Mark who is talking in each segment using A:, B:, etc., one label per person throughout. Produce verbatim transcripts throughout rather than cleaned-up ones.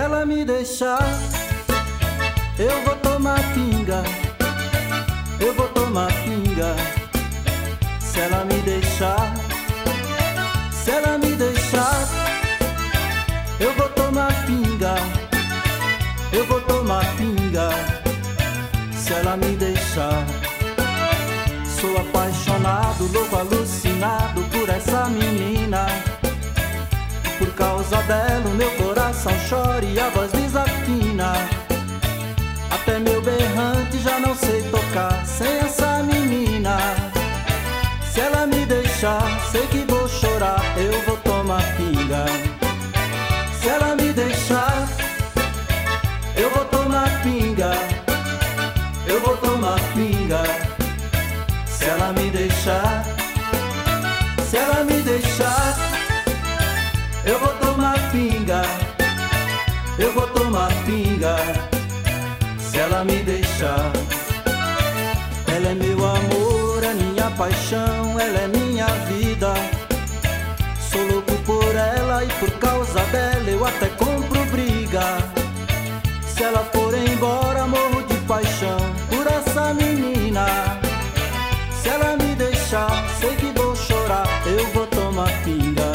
A: ela me deixar, eu vou tomar pinga, eu vou tomar pinga. Se ela me deixar, se ela me deixar, eu vou tomar pinga, eu vou tomar pinga. Se ela me deixar, sou apaixonado, louco, alucinado por essa menina. Por causa dela o meu coração chora e a voz desafina. Até meu berrante já não sei tocar sem essa menina. Se ela me deixar, sei que vou chorar, eu vou tomar pinga. Se ela me deixar, eu vou tomar pinga, eu vou tomar pinga. Se ela me deixar, se ela me deixar, eu vou tomar pinga, eu vou tomar pinga. Se ela me deixar, ela é meu amor, é minha paixão, ela é minha vida. Sou louco por ela e por causa dela eu até compro briga. Se ela for embora morro de paixão por essa menina. Se ela me deixar, sei que vou chorar, eu vou tomar pinga.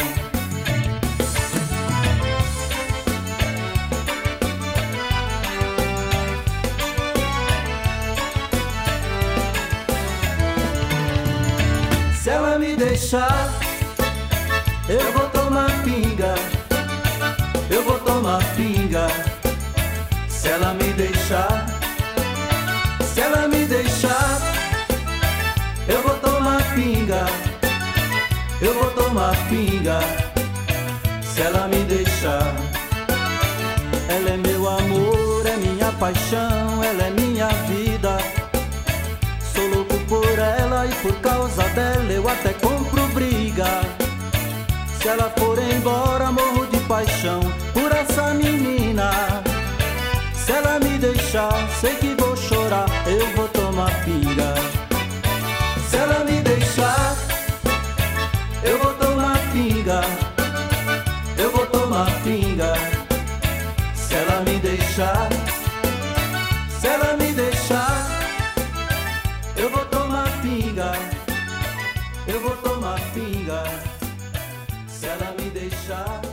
A: Se ela me deixar, eu vou tomar pinga, eu vou tomar pinga. Se ela me deixar, se ela me deixar, eu vou tomar pinga, eu vou tomar pinga. Se ela me deixar, ela é meu amor, é minha paixão, ela é minha vida. Sou louco por ela e por causa dela eu até compro briga. Se ela for embora morro de paixão por essa menina. Se ela me deixar, sei que vou chorar, eu vou tomar pinga. Se ela me deixar, eu vou tomar pinga, eu vou tomar pinga. Se ela me deixar, se ela me deixar, eu vou tomar pinga, eu vou tomar pinga. Se ela me deixar.